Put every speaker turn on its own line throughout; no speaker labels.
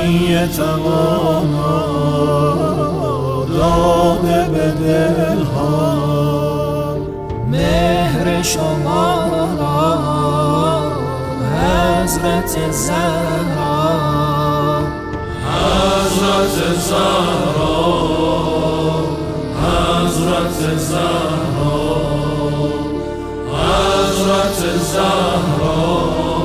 ای توانا داده به دلها مهر شما را حضرت زهرا، حضرت زهرا، حضرت زهرا، حضرت زهرا،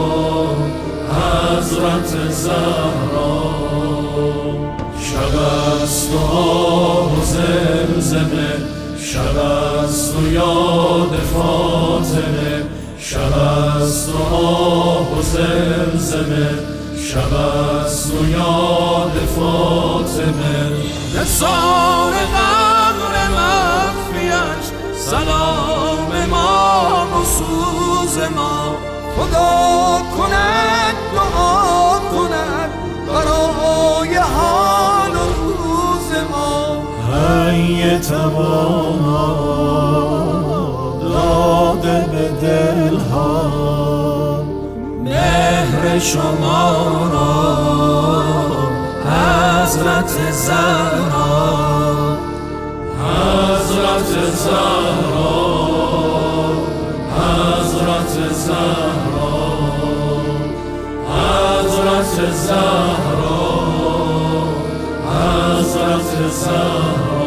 حضرت زهرا. شب است و آه و زمزمه، شب است و یاد فاطمه، شب است و آه و زمزمه، شب است و یاد فاطمه. نثار قبر مخفیش سلام ما و سوز ما، خدا کند دعا کند برای حال و روز ما. ای توانا داده به دلها مهر شما را حضرت زهرا، حضرت زهرا، حضرت زهرا، حضرت زهرا، حضرت زهرا.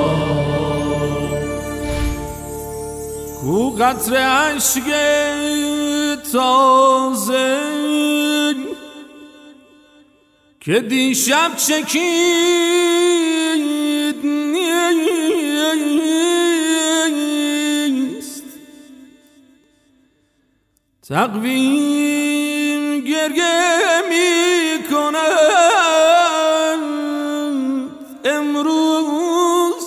کو قطره اشک تازه که دیشب چکید نیست، تقویم گریه می کند امروز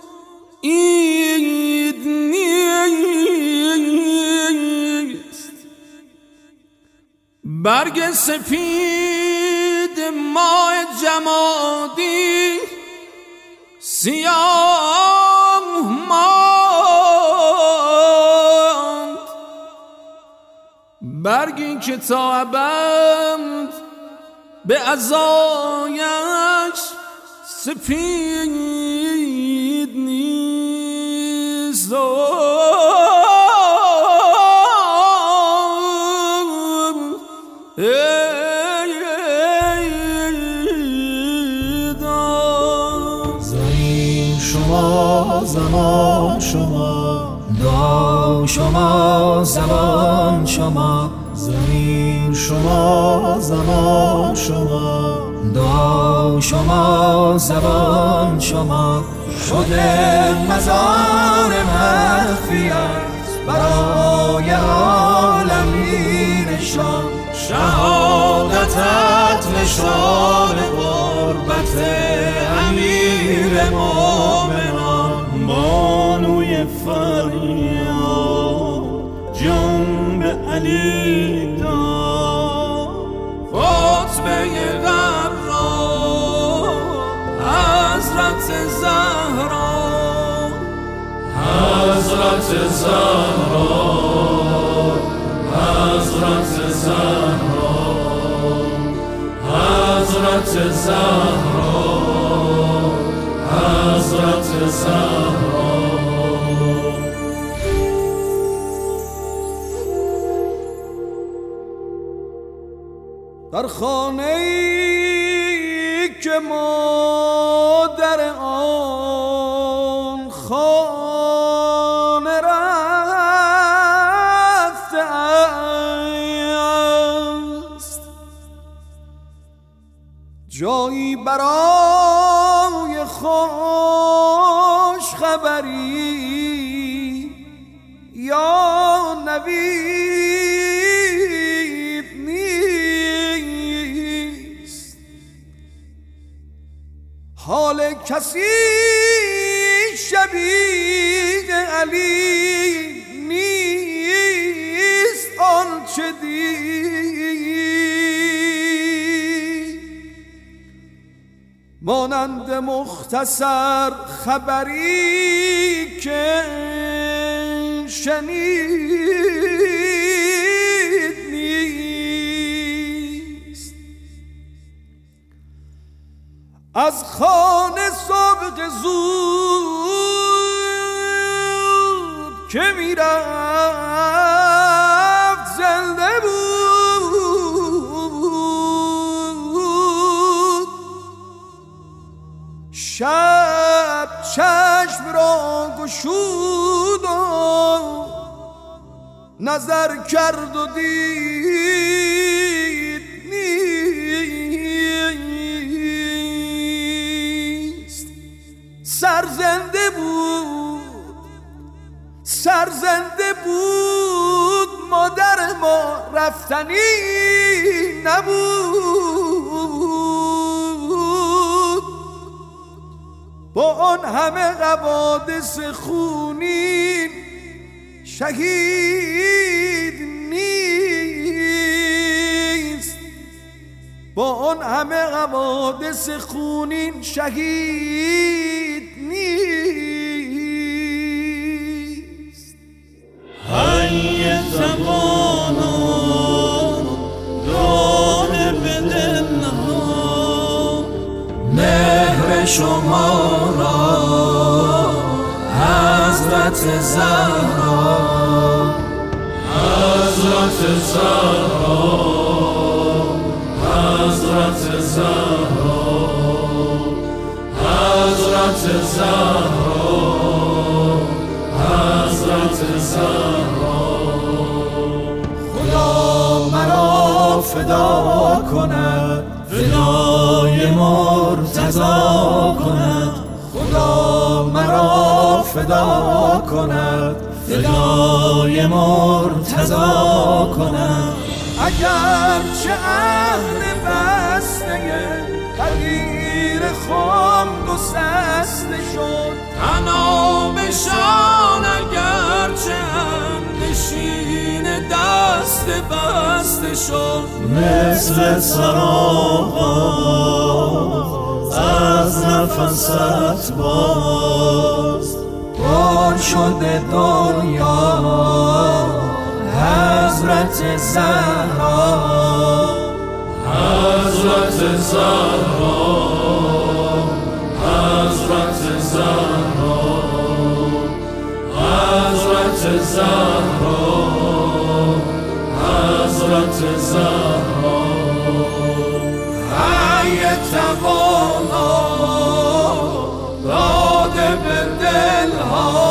عید نیست. برگ سپید ماه جمادی سیاه ماند، برگی که تا ابد به عزایش سپید نیست. زمین شما زمان شما،
دعا شما زبان شما،
زمین شما زمان شما،
دعا شما زبان شما.
شده مزار مخفیت برای عالمینشان، شهادتت نشان قربت امیر مومنان. بانوی فریاد جان به علی داد، خطبه قرار حضرت زهرا، حضرت زهرا، حضرت زهرا، حضرت زهرا، حضرت زهرا. در خانه‌ای که مادر آن خانه رفته است، جایی برای خوش خبری یا نوید نیست. حال کسی شبیه علی نیست آنچه دید، مانند مختصر خبری که شنید. نیست از خانه صبح زود که میرفت زنده بود. شب چشم را گشود و نظر کرد و دید نیست. سرزنده بود مادر ما رفتنی نبود. با آن همه حوادث خونین شهید نیست. با آن همه حوادث خونین شهید نیست.
ای زبانان داده به دلها
مهر شما را حضرت زهرا،
حضرت زهرا، حضرت زهرا، حضرت زهرا، حضرت زهرا.
خدا مرا فدا کند، فدای مرتضی کند. خدا مرا فدا کند، فدای مرتضی کند.
اگرچه اهل بسته تغییر خام گسسته شد،
تنها بشان اگرچه نشین دست بسته شد. مثل سرآغاز از نفست باز
بار شده دنیا حضرت زهرا،
حضرت زهرا، حضرت زهرا، حضرت زهرا، حضرت زهرا.
ای توانا داده به دلها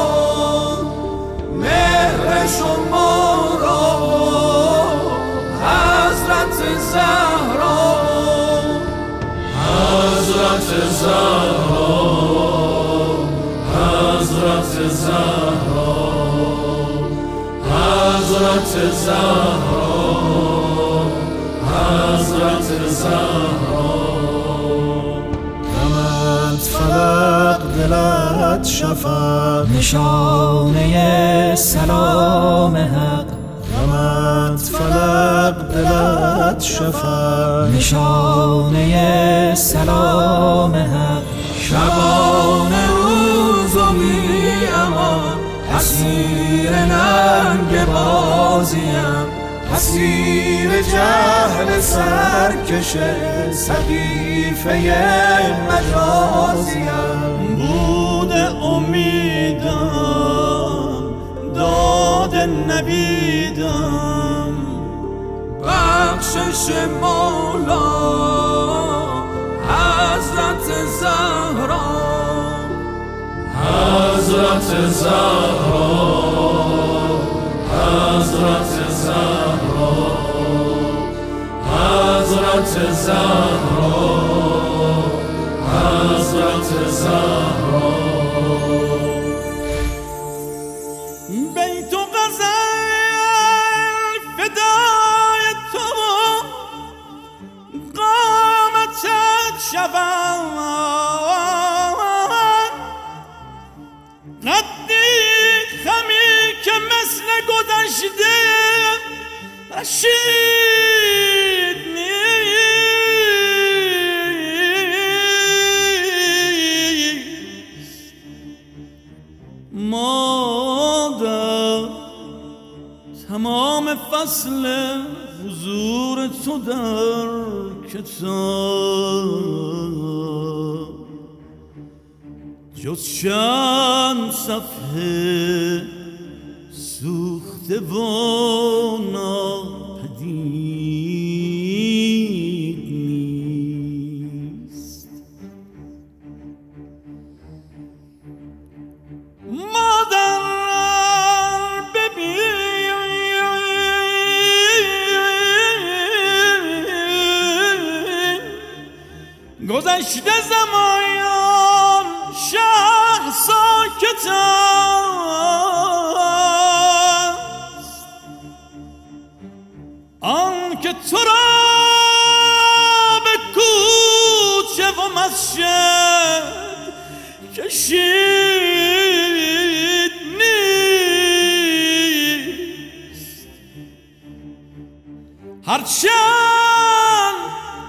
مهر شما را حضرت زهرا،
حضرت زهرا، حضرت زهرا، حضرت زهرا، حضرت زهرا. غمت فلق دلت شفق،
نشانه سلام حق.
غمت فلق دلت شفق،
نشانه سلام حق.
شبانه روز و بی امان اسیر ننگ بازیم، اسیر جهل سرکش سقیفه مجازیم. بود امیدم داد نبیدم، بخشش مولا حضرت زهرا، حضرت زهرا، حضرت زهرا، حضرت زهرا، حضرت زهرا. بیت و غزل فدای تو قامتت شود، قدی خمی که مثل گذشته رشید نیست. ما در تمام فصل حضور تو در کتاب جز چند صفحه سوخته و ناپدید نیست. مادر ببین گذشته زمان شهر ساکت است، آن که تو را به کوچه و مسجد کشید نیست. هرچند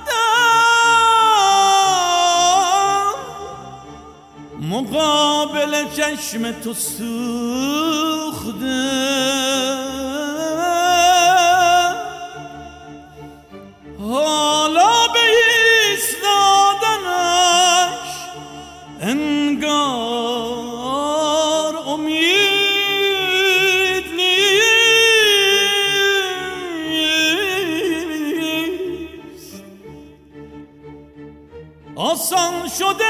مقابل چشم تو سوخته، حالا به ایستادنش انگار امید نیست. آسان شده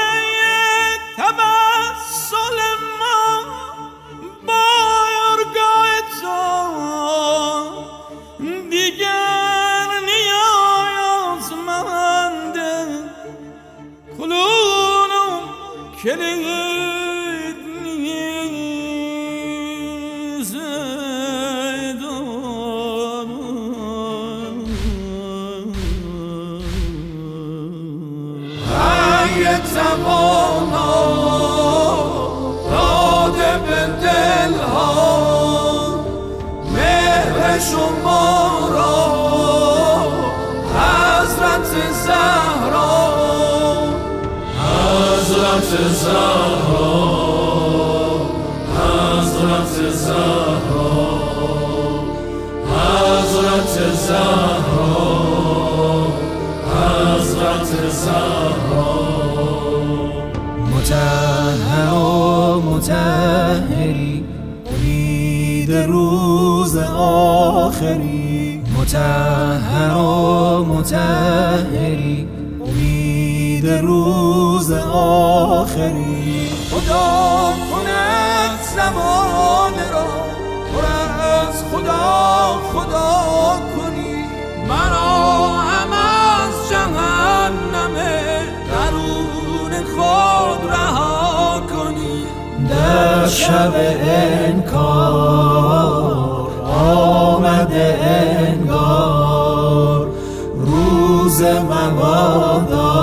تبسل ما بارگاه تو، دیگر نیازمند کلون و کلید نیست.
توانا داده به دلها مهر شما را حضرت زهرا، حضرت زهرا، حضرت زهرا، حضرت زهرا، حضرت زهرا.
مطهر و مطهری امید روز آخری، مطهر و مطهری امید روز آخری.
خدا کند زمان را پر از خدا خدا کنی، مرا هم از جهنم درون خود رها کنی.
در شب انکار آمده انگار روز مبادا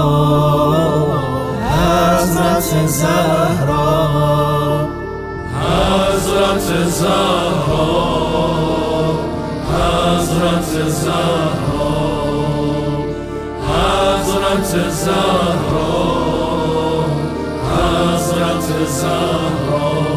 حضرت زهرا،
حضرت زهرا، حضرت زهرا، حضرت زهرا، حضرت زهرا.